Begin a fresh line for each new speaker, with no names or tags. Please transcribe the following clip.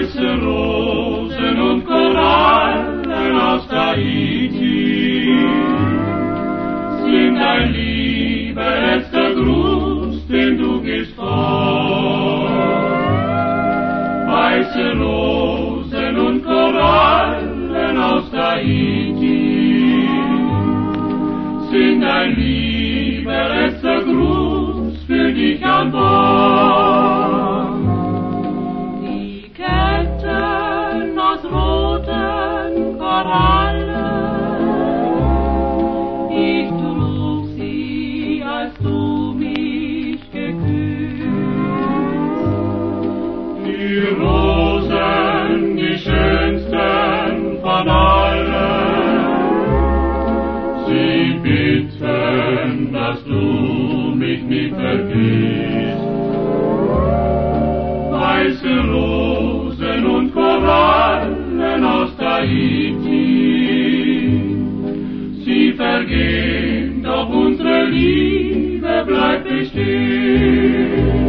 Weiße Rosen und Korallen aus Tahiti sind ein lieber letzter Gruß, den du gibst fort. Weiße Rosen und Korallen aus Tahiti sind ein lieber letzter Gruß für dich an Bord. Die Ketten aus roten Korallen, ich trug sie, als du mich geküsst. Die Rosen, die schönsten von allen, sie bitten, dass du mich nicht vergisst. Weiße Rosen und Korallen aus Tahiti, sie vergehen, doch unsere Liebe bleibt bestehen.